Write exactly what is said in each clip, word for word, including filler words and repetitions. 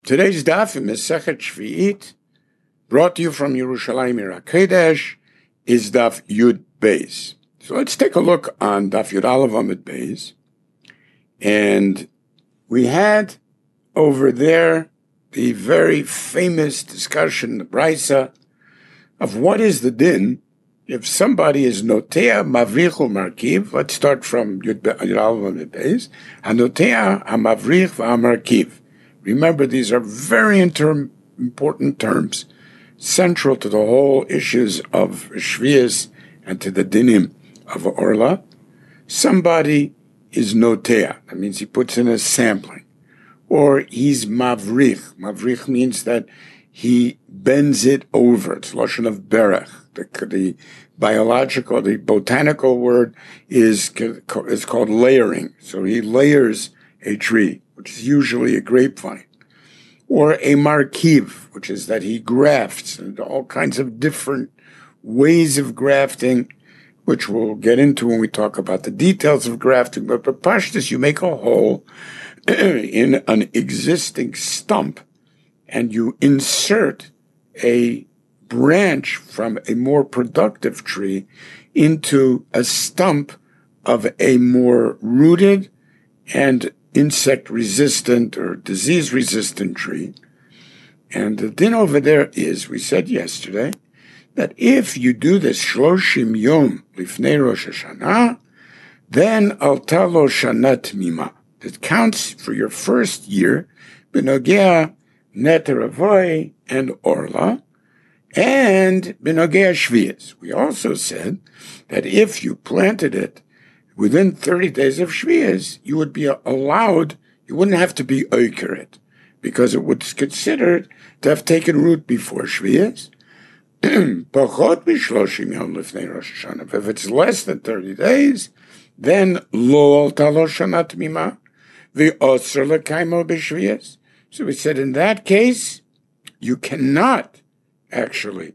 Today's daf in Masechet Shvi'it, brought to you from Yerushalayim Ir HaKodesh, is daf Yud Beis. So let's take a look on daf Yud Aleph Amud Beis. And we had over there the very famous discussion, the Brisa, of what is the din if somebody is notea mavrich or markiv. Let's start from Yud Aleph Amud Beis. Hanotea hamavrich v'hamarkiv. Remember, these are very inter- important terms, central to the whole issues of Shvius and to the dinim of Orla. Somebody is notea. That means he puts in a sampling. Or he's mavrich. Mavrich means that he bends it over. It's lashon of berech. The, the biological, the botanical word is, is called layering. So he layers a tree, which is usually a grapevine, or a markiv, which is that he grafts, and all kinds of different ways of grafting, which we'll get into when we talk about the details of grafting. But for pashtus, you make a hole in an existing stump, and you insert a branch from a more productive tree into a stump of a more rooted and insect-resistant or disease-resistant tree. And the din over there is, we said yesterday, that if you do this shloshim yom lifnei Rosh Hashanah, then alta lo shana tmima. It counts for your first year, benogea neter avoy and orla, and benogea shvius. We also said that if you planted it within thirty days of Shvius, you would be allowed, you wouldn't have to be oikerit, because it was considered to have taken root before Shvius. If it's less than thirty days, then lo alta lo shana tmima v'oser lekaimo b'Shvius. So we said in that case, you cannot actually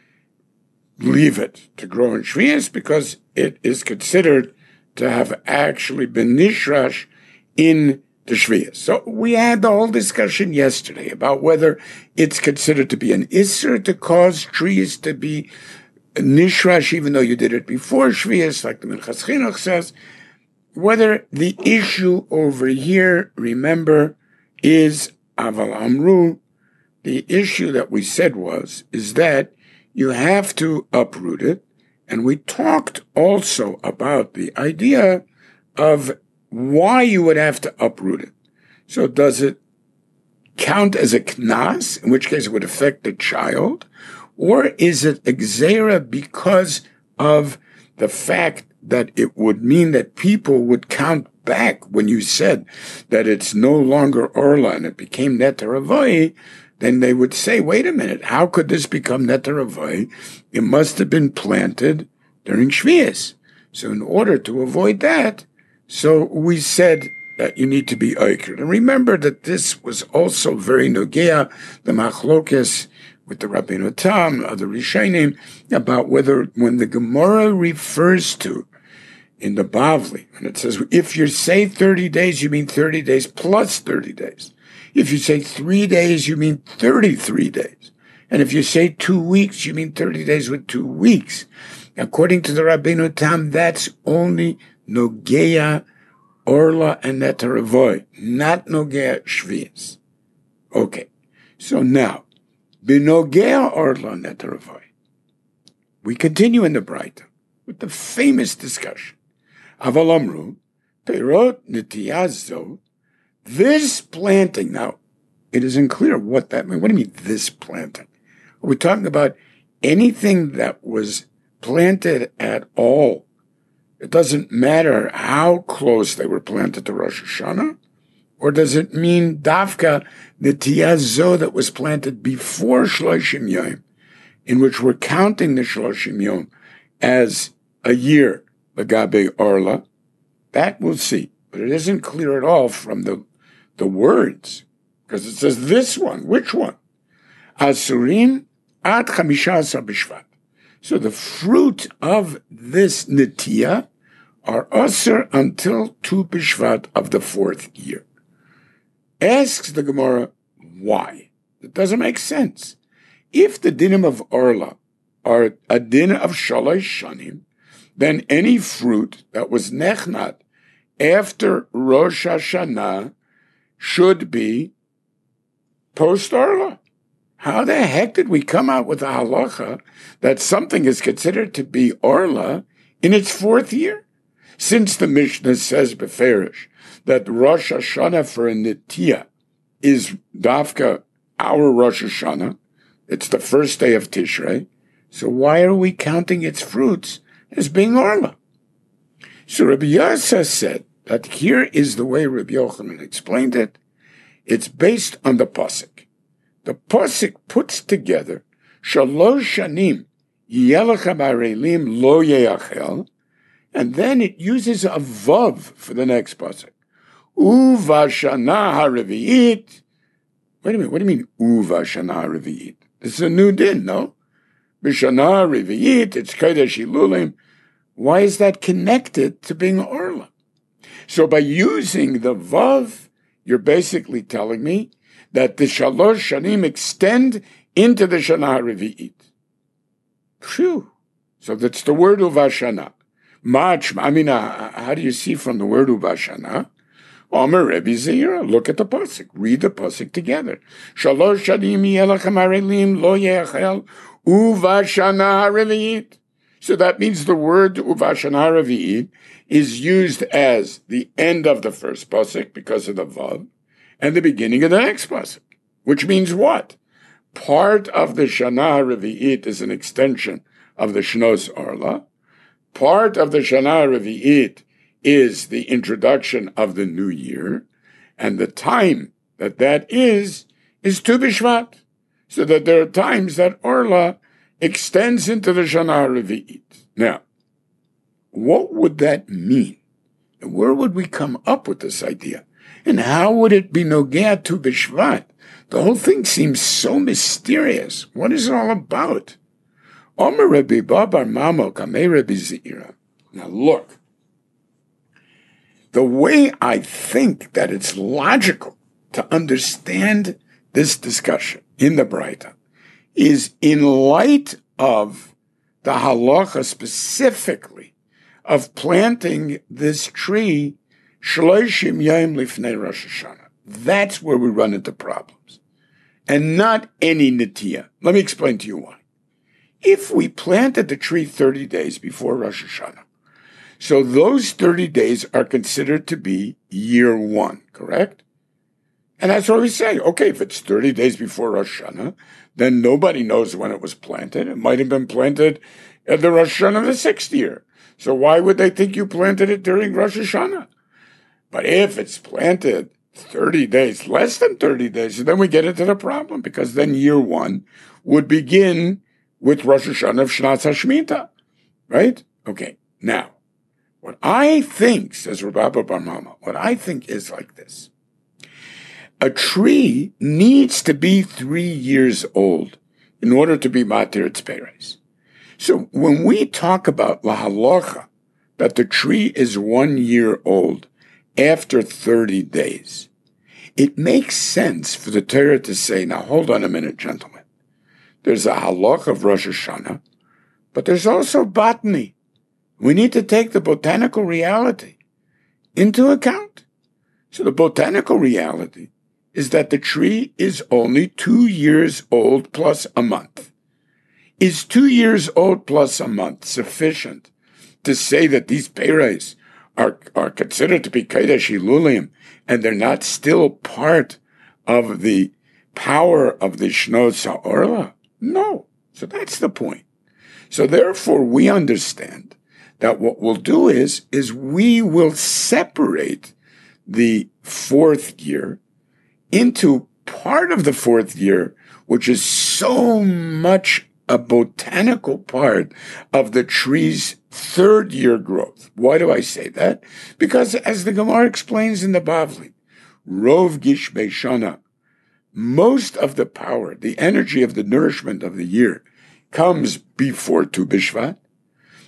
leave it to grow in Shvius because it is considered to have actually been nishrash in the Shvius. So we had the whole discussion yesterday about whether it's considered to be an isser to cause trees to be nishrash even though you did it before Shvius, like the Minchas Chinuch says. Whether the issue over here, remember, is Aval Amru. The issue that we said was, is that you have to uproot it. And we talked also about the idea of why you would have to uproot it. So does it count as a knas, in which case it would affect the child? Or is it exera because of the fact that it would mean that people would count back when you said that it's no longer orla and it became neter avoy? Then they would say, wait a minute, how could this become neter avoy? It must have been planted during Shvius. So in order to avoid that, so we said that you need to be oiker. And remember that this was also very nogea, the machlokes with the Rabbeinu Tam, other Rishonim, about whether when the Gemara refers to in the Bavli, and it says, if you say thirty days, you mean thirty days plus thirty days. If you say three days, you mean thirty-three days. And if you say two weeks, you mean thirty days with two weeks. According to the Rabbeinu Tam, that's only Nogea, Orla, and Neter Avoy, not Nogea Shvius. Okay, so now, Binogea Orla Neter Avoy. We continue in the Breita with the famous discussion. Aval Amru, Perot Nitiyazo, this planting, now, it isn't clear what that means. What do you mean, this planting? Are we talking about anything that was planted at all? It doesn't matter how close they were planted to Rosh Hashanah? Or does it mean Dafka, the Tiyazo that was planted before Shloshim Yom, in which we're counting the Shloshim Yom as a year, Lagabe Orla? That we'll see. But it isn't clear at all from the the words, because it says this one. Which one? Asurim ad chamisha asar b'shvat. So the fruit of this netiya are asur until two b'shvat of the fourth year. Asks the Gemara, Why? It doesn't make sense. If the dinim of Orla are a din of shalosh shanim, then any fruit that was nechnat after Rosh Hashanah should be post-Orla. How the heck did we come out with a halacha that something is considered to be Orla in its fourth year? Since the Mishnah says beferish that Rosh Hashanah for a Nitiyah is Dafka, our Rosh Hashanah, it's the first day of Tishrei, so why are we counting its fruits as being Orla? So Rabbi Yasa said that here is the way Rabbi Yochanan explained it. It's based on the Pasuk. The Pasuk puts together Shalosh Shanim Yelech Barelim Lo Yeachel, and then it uses a Vav for the next Pasuk. Uvashana HaRevi'it. Wait a minute, what do you mean Uvashana HaRevi'it? This is a new din, no? B'shana Revi'it, it's Kodesh Ilulim. Why is that connected to being Orla? So by using the Vav, you're basically telling me that the Shalosh Shanim extend into the Shana Revi'it. Phew. So that's the word Uvashana. Mach, I mean, uh, how do you see from the word Uvashana? Omer Rebbe Zira, look at the pasuk. Read the pasuk together. Shalosh shanim yelachem harelim lo yechel uvashana harevi'it. So that means the word uvashana harevi'it is used as the end of the first pasuk because of the vav, and the beginning of the next pasuk, which means what? Part of the shana harevi'it is an extension of the shnos orla. Part of the shana harevi'it is the introduction of the new year, and the time that that is, is Tu B'Shvat. So that there are times that Orla extends into the Shana Revi'it. Now, what would that mean? And where would we come up with this idea? And how would it be Nogea Tu B'Shvat? The whole thing seems so mysterious. What is it all about? Omer Rebbe Babar Mamo Kamei Rebbe Zira. Now look, the way I think that it's logical to understand this discussion in the Braita is in light of the halacha specifically of planting this tree shloshim yom lifnei Rosh Hashanah. That's where we run into problems. And not any nitiyah. Let me explain to you why. If we planted the tree thirty days before Rosh Hashanah, so those thirty days are considered to be year one, correct? And that's what we say. Okay, if it's thirty days before Rosh Hashanah, then nobody knows when it was planted. It might have been planted at the Rosh Hashanah of the sixth year. So why would they think you planted it during Rosh Hashanah? But if it's planted thirty days, less than thirty days, then we get into the problem, because then year one would begin with Rosh Hashanah of Shnas HaShemitah, right? Okay, now, what I think, says Rabbi Bar Mama, what I think is like this. A tree needs to be three years old in order to be matir its peres. So when we talk about la halacha, that the tree is one year old after thirty days, it makes sense for the Torah to say, now hold on a minute, gentlemen. There's a halacha of Rosh Hashanah, but there's also botany. We need to take the botanical reality into account. So the botanical reality is that the tree is only two years old plus a month. Is two years old plus a month sufficient to say that these peres are, are considered to be Kodesh Ilulim and they're not still part of the power of the Shnos HaOrla? No. So that's the point. So therefore we understand that what we'll do is, is we will separate the fourth year into part of the fourth year, which is so much a botanical part of the tree's third year growth. Why do I say that? Because as the Gemara explains in the Bavli, Rov Gish Beishana, most of the power, the energy of the nourishment of the year comes before Tu B'Shvat.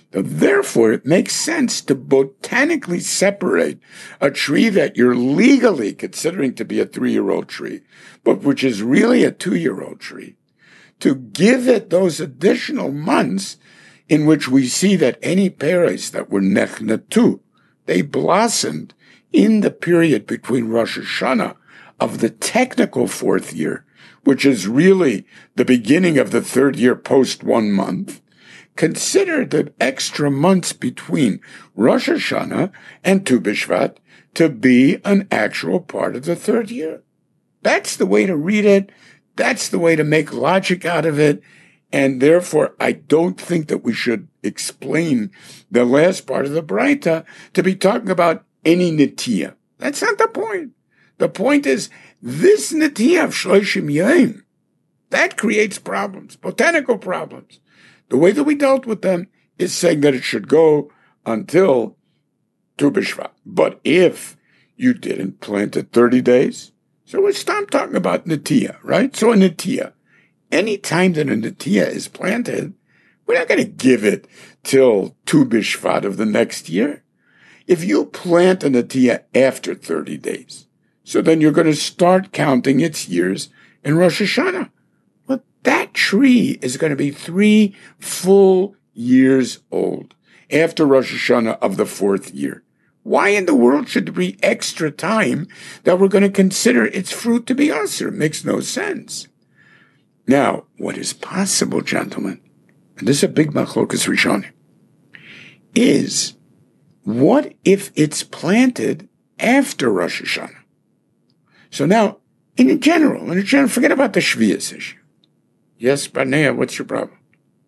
So therefore, it makes sense to botanically separate a tree that you're legally considering to be a three-year-old tree, but which is really a two-year-old tree, to give it those additional months in which we see that any peres that were nechnatu, they blossomed in the period between Rosh Hashanah of the technical fourth year, which is really the beginning of the third year post one month. Consider the extra months between Rosh Hashanah and Tu B'Shvat to be an actual part of the third year. That's the way to read it. That's the way to make logic out of it. And therefore, I don't think that we should explain the last part of the Braita to be talking about any Netiya. That's not the point. The point is, this Netiya of Shloshim Yom, that creates problems, botanical problems. The way that we dealt with them is saying that it should go until Tu B'Shvat. But if you didn't plant it thirty days, so we stop talking about Netiya, right? So a Netiya, any time that a Netiya is planted, we're not going to give it till Tu B'Shvat of the next year. If you plant a Netiya after thirty days, so then you're going to start counting its years in Rosh Hashanah. Well, that tree is going to be three full years old after Rosh Hashanah of the fourth year. Why in the world should there be extra time that we're going to consider its fruit to be usher? It makes no sense. Now, what is possible, gentlemen, and this is a big machlokas rishonim, is what if it's planted after Rosh Hashanah? So now, in general, in general, forget about the Shvius issue. Yes, Barnea, what's your problem?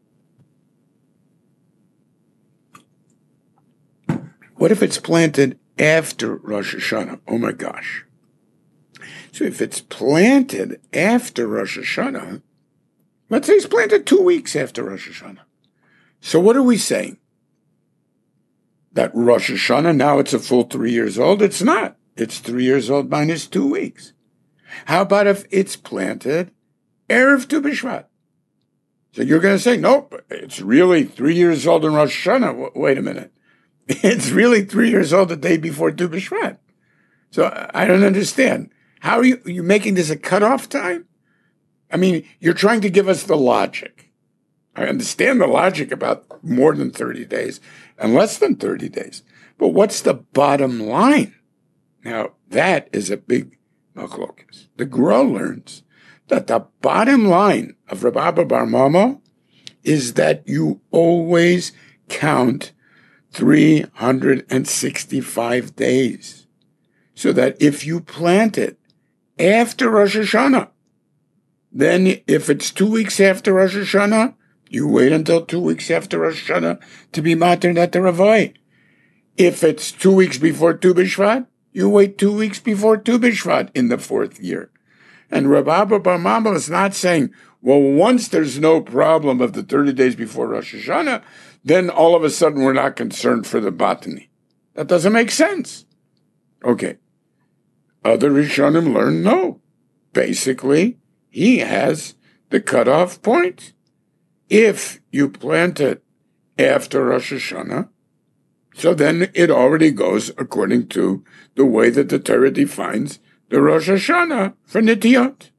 What if it's planted after Rosh Hashanah? Oh my gosh. So if it's planted after Rosh Hashanah, let's say it's planted two weeks after Rosh Hashanah. So what are we saying? That Rosh Hashanah, now it's a full three years old? It's not. It's three years old minus two weeks. How about if it's planted Erev Tu B'Shvat? So you're going to say, nope, it's really three years old in Rosh Hashanah. W- wait a minute. It's really three years old the day before Tu B'Shvat. So I don't understand. How are you, are you making this a cutoff time? I mean, you're trying to give us the logic. I understand the logic about more than thirty days and less than thirty days. But what's the bottom line? Now, that is a big machlokas. The Gra learns that the bottom line of Rabbi Abba Bar Mama is that you always count three hundred sixty-five days. So that if you plant it after Rosh Hashanah, then if it's two weeks after Rosh Hashanah, you wait until two weeks after Rosh Hashanah to be mater at the Ravai. If it's two weeks before Tu B'Shvat, you wait two weeks before Tu B'Shvat in the fourth year. And Rabbi Abba Bar Mama is not saying, well, once there's no problem of the thirty days before Rosh Hashanah, then all of a sudden we're not concerned for the botany. That doesn't make sense. Okay. Other Rishonim learn, no. Basically, he has the cutoff point. If you plant it after Rosh Hashanah, so then it already goes according to the way that the Torah defines the Rosh Hashanah for Nitiyot.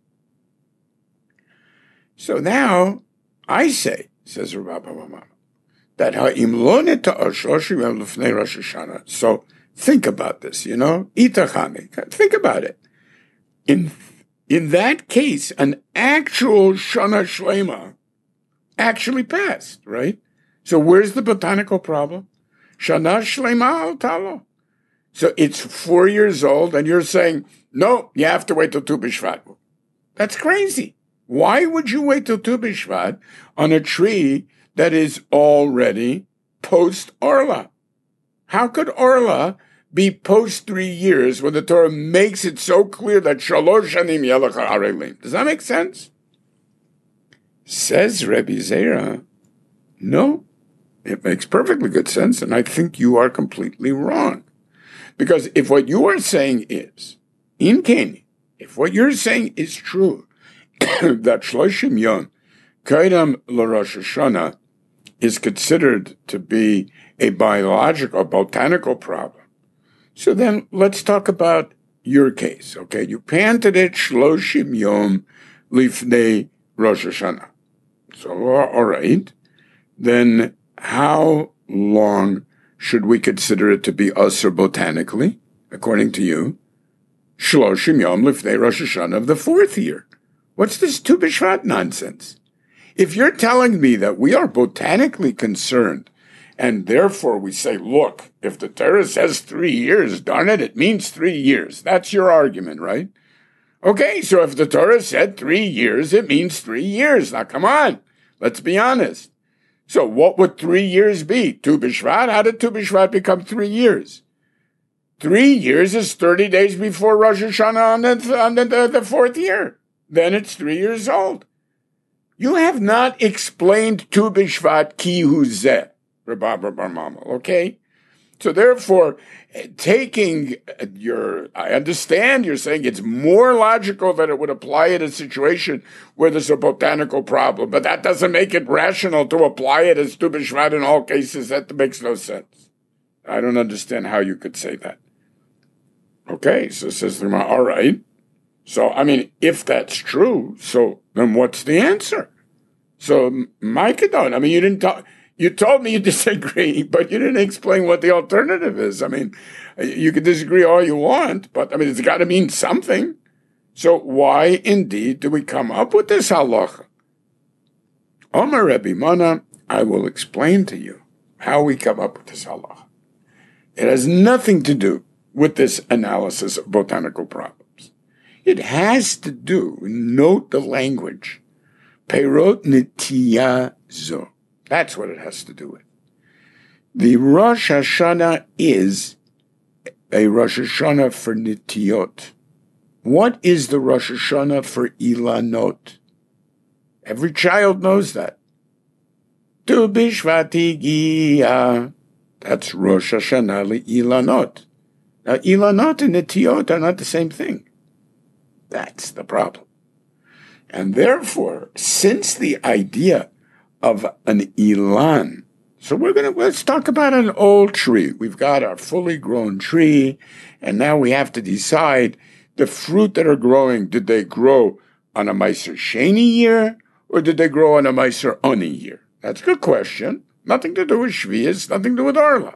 So now, I say, says Rabbi Mama, that ha'im lo neta'ah shloshim yom lefnei Rosh Hashanah. So think about this, you know, itachami. Think about it. In in that case, an actual Shana Shlema actually passed, right? So where's the botanical problem? Shana Shlema al talo. So it's four years old, and you're saying, no, you have to wait till Tu B'Shvat. That's crazy. Why would you wait till Tu B'Shvat on a tree that is already post-Orla? How could Orla be post three years when the Torah makes it so clear that Shalosh Shanim Yelecha Arelim? Does that make sense? Says Rebbe Zera, no, it makes perfectly good sense, and I think you are completely wrong. Because if what you are saying is, in Kenya, if what you're saying is true, that Shloshim Yom Kaidam LaRosh Hashanah is considered to be a biological, botanical problem. So then let's talk about your case, okay? You planted it shloshim yom lifnei Rosh Hashanah. So, all right. Then how long should we consider it to be usher botanically, according to you? Shloshim yom lifnei Rosh Hashanah of the fourth year. What's this Tu B'Shvat nonsense? If you're telling me that we are botanically concerned, and therefore we say, look, if the Torah says three years, darn it, it means three years. That's your argument, right? Okay, so if the Torah said three years, it means three years. Now, come on, let's be honest. So what would three years be? Tu B'Shvat? How did Tu B'Shvat become three years? Three years is thirty days before Rosh Hashanah on the, on the, the, the fourth year. Then it's three years old. You have not explained Tu B'Shvat ki hu zeh, Rabbi Bar Mama, okay? So therefore, taking your, I understand you're saying it's more logical that it would apply in a situation where there's a botanical problem, but that doesn't make it rational to apply it as Tu B'Shvat in all cases. That makes no sense. I don't understand how you could say that. Okay, so says the Gemara, all right. So, I mean, if that's true, so then what's the answer? So, Maikadon, I mean, you didn't talk, you told me you disagree, but you didn't explain what the alternative is. I mean, you could disagree all you want, but I mean, it's got to mean something. So why indeed do we come up with this halacha? Omer Rebbe Mana, I will explain to you how we come up with this halacha. It has nothing to do with this analysis of botanical problems. It has to do, note the language, Perot Nitiya Zo. That's what it has to do with. The Rosh Hashanah is a Rosh Hashanah for Nitiyot. What is the Rosh Hashanah for Ilanot? Every child knows that. Tu B'Shvat Higia. That's Rosh Hashanah Ilanot. Now, Ilanot and Nitiyot are not the same thing. That's the problem. And therefore, since the idea of an Ilan, so we're going to, let's talk about an old tree. We've got our fully grown tree, and now we have to decide the fruit that are growing, did they grow on a Meiser Sheni year, or did they grow on a Meiser Oni year? That's a good question. Nothing to do with Shvius, nothing to do with Arla.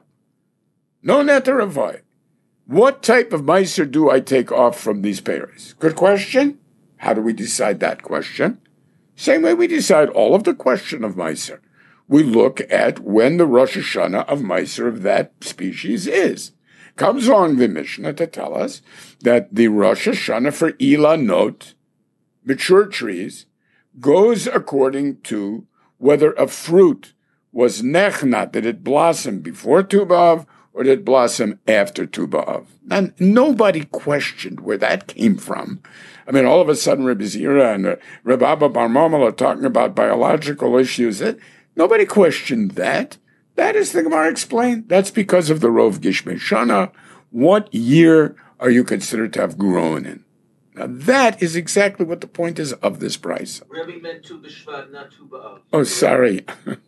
No Neter Avai. What type of Meiser do I take off from these pairs? Good question. How do we decide that question? Same way we decide all of the question of Meiser. We look at when the Rosh Hashanah of Meiser of that species is. Comes along the Mishnah to tell us that the Rosh Hashanah for Ilanot, mature trees, goes according to whether a fruit was nechnat, did it blossom before Tu B'Av, or did it blossom after Tu B'Av? And nobody questioned where that came from. I mean, all of a sudden, Rebbe Zira and uh, Rebbe Abba Bar Mama are talking about biological issues. It, nobody questioned that. That is, the Gemara explained. That's because of the Rov Gishmei Shana. What year are you considered to have grown in? Now, that is exactly what the point is of this price. Rebbe meant Tu B'Shvat, not Tu B'Av. Oh, sorry.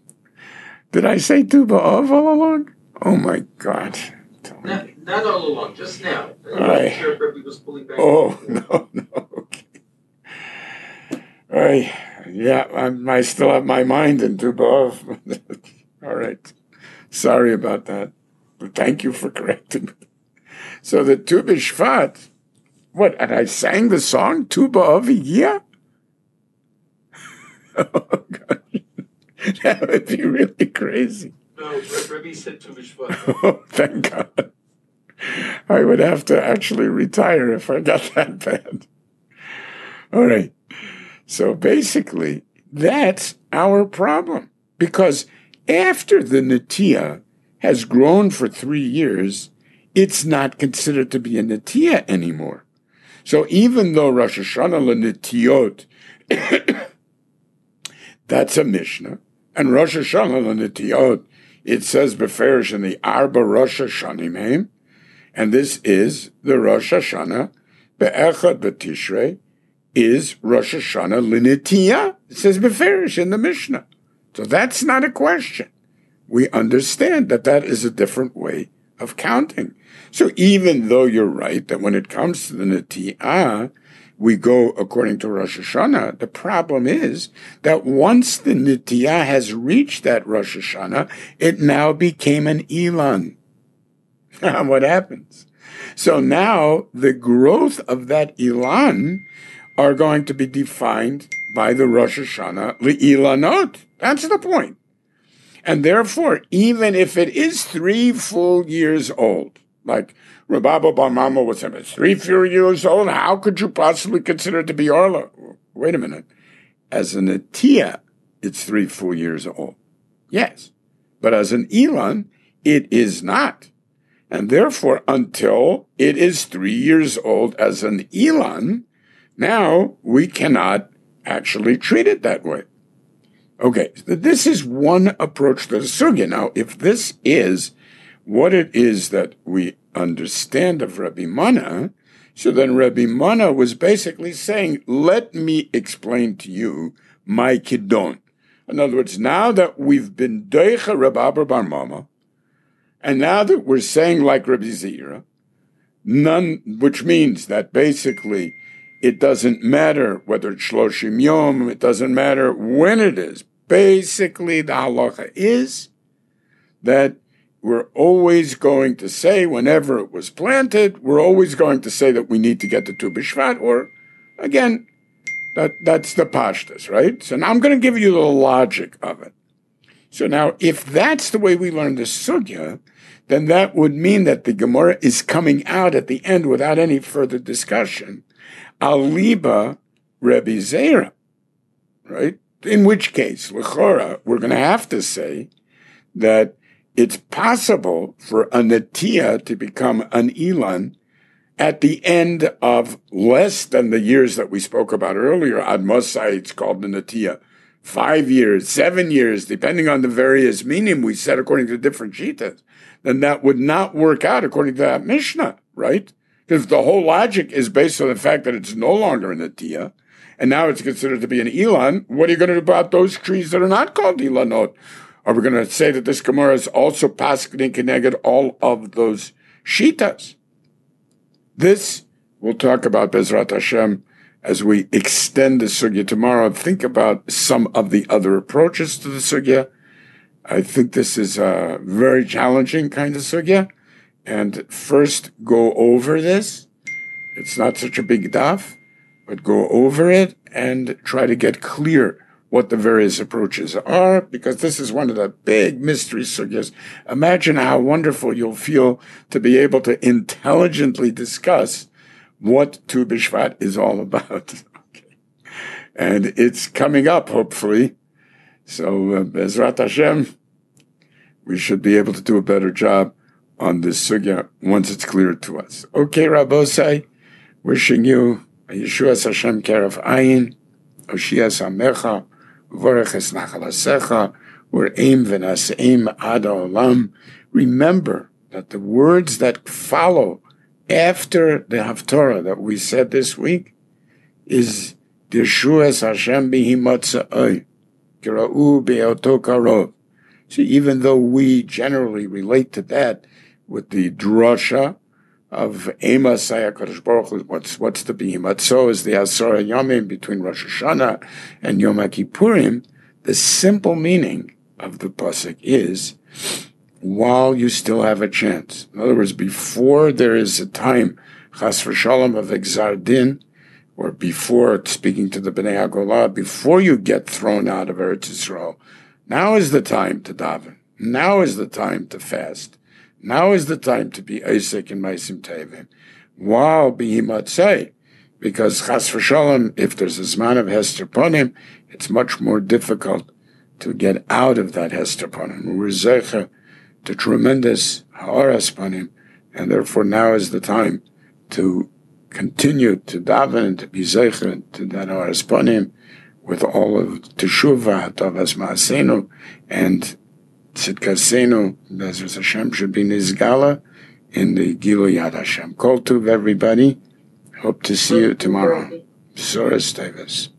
Did I say Tu B'Av all along? Oh, my God. Not, not all along, just now. I, sure Rebbe was pulling back. Oh, no, no. Okay. All right. Yeah, I'm, I still have my mind in Tu B'Av. All right. Sorry about that. But thank you for correcting me. So the Tu B'Shvat, what, and I sang the song Tu B'Av Higia? Oh, God. That would be really crazy. No, Rebbe said Tu B'Shvat. Oh, thank God. I would have to actually retire if I got that bad. All right. So basically, that's our problem. Because after the Netiya has grown for three years, it's not considered to be a Netiya anymore. So even though Rosh Hashanah L'Netiyot, that's a Mishnah, and Rosh Hashanah L'Netiyot, it says Beferish in the Arba Rosh Hashanah, and this is the Rosh Hashanah Be'echad B'Tishrei is Rosh Hashanah L'Netiyah. It says Beferish in the Mishnah. So that's not a question. We understand that that is a different way of counting. So even though you're right that when it comes to the Netiyah, we go according to Rosh Hashanah, the problem is that once the Netiyah has reached that Rosh Hashanah, it now became an Ilan. What happens? So now the growth of that Ilan are going to be defined by the Rosh Hashanah Le'ilanot. That's the point. And therefore, even if it is three full years old, like Rabbi Bar Mama was saying, it's three full years old, how could you possibly consider it to be Orla? Wait a minute. As an Atiyah, it's three full years old. Yes. But as an Ilan, it is not. And therefore, until it is three years old as an Ilan, now we cannot actually treat it that way. Okay, this is one approach to the sugya. Now, if this is what it is that we understand of Rabbi Mana, so then Rabbi Mana was basically saying, let me explain to you my kidon. In other words, now that we've been doicha Rabbi Bar Mama, and now that we're saying like Rabbi Zira, none, which means that basically it doesn't matter whether it's Shloshim Yom, it doesn't matter when it is. Basically, the halacha is that we're always going to say, whenever it was planted, we're always going to say that we need to get the Tu B'Shvat, or, again, that, that's the pashtas, right? So now I'm going to give you the logic of it. So now, if that's the way we learn the sugya, then that would mean that the Gemara is coming out at the end without any further discussion. Aliba Rebbe Zera, right? In which case, l'chora, we're going to have to say that it's possible for a Netiyah to become an Ilan at the end of less than the years that we spoke about earlier. Ad Mosai, it's called the Netiyah. Five years, seven years, depending on the various minim we said according to different shitas, then that would not work out according to that Mishnah, right? Because the whole logic is based on the fact that it's no longer a Netiyah, and now it's considered to be an Ilan. What are you going to do about those trees that are not called Ilanot? Are we going to say that this Gemara is also paskening keneged all of those shitas? This we'll talk about Bezrat Hashem as we extend the sugya tomorrow. Think about some of the other approaches to the sugya. I think this is a very challenging kind of sugya. And first, go over this. It's not such a big daf, but go over it and try to get clear what the various approaches are, because this is one of the big mystery sugyas. Imagine how wonderful you'll feel to be able to intelligently discuss what Tu B'Shvat is all about. Okay. And it's coming up, hopefully. So, uh, Bezrat Hashem, we should be able to do a better job on this sugya once it's clear to us. Okay, Rabbosai, wishing you a Yeshuas Hashem Keref Ayin, Oshias Amecha, V'oreches Nachal Hasecha, V'oreim V'naseim Ad Olam. Remember that the words that follow after the Haftorah that we said this week is Yeshuas Hashem Bihi Motza'oi, Kira'u Be'oto Karov. So even though we generally relate to that with the drasha of Ema Saya Kadosh Baruch Hu, what's what's the behemoth? So is the Asara Yomim between Rosh Hashanah and Yom Kippurim. The simple meaning of the pasuk is while you still have a chance. In other words, before there is a time Chas v'Shalom of Exar Din, or before speaking to the Bnei Hagolah, before you get thrown out of Eretz Yisrael, now is the time to daven. Now is the time to fast. Now is the time to be Isaac and Maisim Tevim. While Behimatzai, because Chas v'Shalom, if there's a Zman of Hester Ponim, it's much more difficult to get out of that Hester Ponim. We're Zecha to tremendous Ha'aras Ponim, and therefore now is the time to continue to daven and to be Zecha to that Ha'aras Ponim with all of Teshuvah, Tavas Ma'asenu, and Tzidkasenu, Bezras Hashem should be Nizgala in the Gilu Yad Hashem. Kol Tuv, everybody. Hope to see you tomorrow. Soras Tevis.